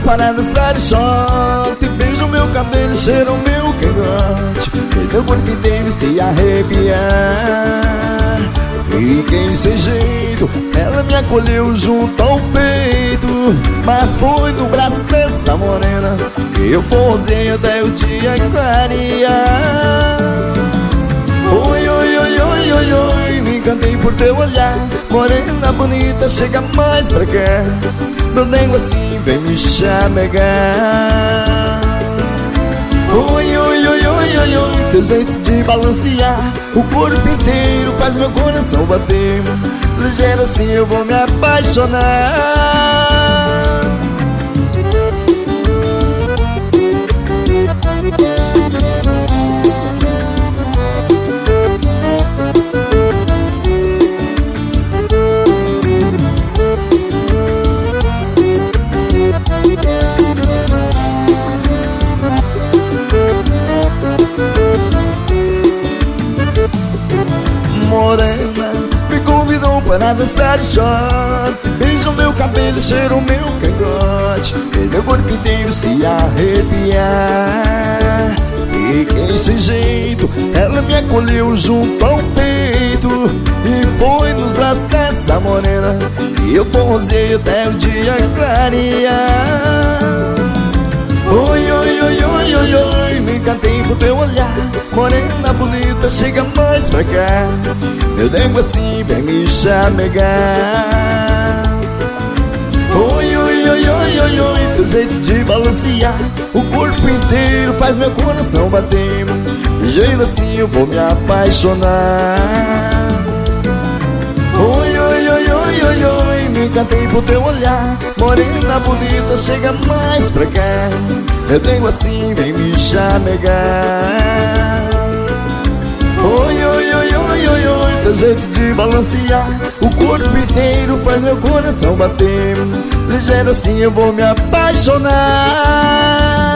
para dançar e short. Beijo meu cabelo, cheira o meu cangote, fez meu corpo inteiro se arrepiar. Fiquei sem jeito, ela me acolheu junto ao peito, mas foi no braço dessa morena que eu posei até o dia clarear. Oi, oi, oi, oi, oi, oi, me encantei por teu olhar. Morena bonita, chega mais pra cá, meu nego assim vem me chamegar. Oi, oi, oi, oi, oi, oi, teu jeito de balancear o corpo inteiro faz meu coração bater. Ligeiro assim eu vou me apaixonar. Morena me convidou para dançar e short. Beija o meu cabelo, cheira o meu cangote, fez meu corpo inteiro se arrepiar. Fiquei sem jeito, ela me acolheu junto ao peito, e foi nos braços dessa morena que eu posei até o dia clarear. Oi, oi, oi, oi, oi, oi, me encantei por teu olhar. Morena bonita, chega mais pra cá, meu nego assim vem me chamegar. Oi, oi, oi, oi, oi, oi, teu jeito de balancear o corpo inteiro faz meu coração bater. Ligeiro assim eu vou me apaixonar. Oi, oi, oi, oi, oi, oi, me encantei por teu olhar. Morena bonita, chega mais pra cá, meu nego assim vem me chamegar. Oi, oi, oi, oi, oi, oi, teu jeito de balancear o corpo inteiro faz meu coração bater. Ligeiro assim eu vou me apaixonar.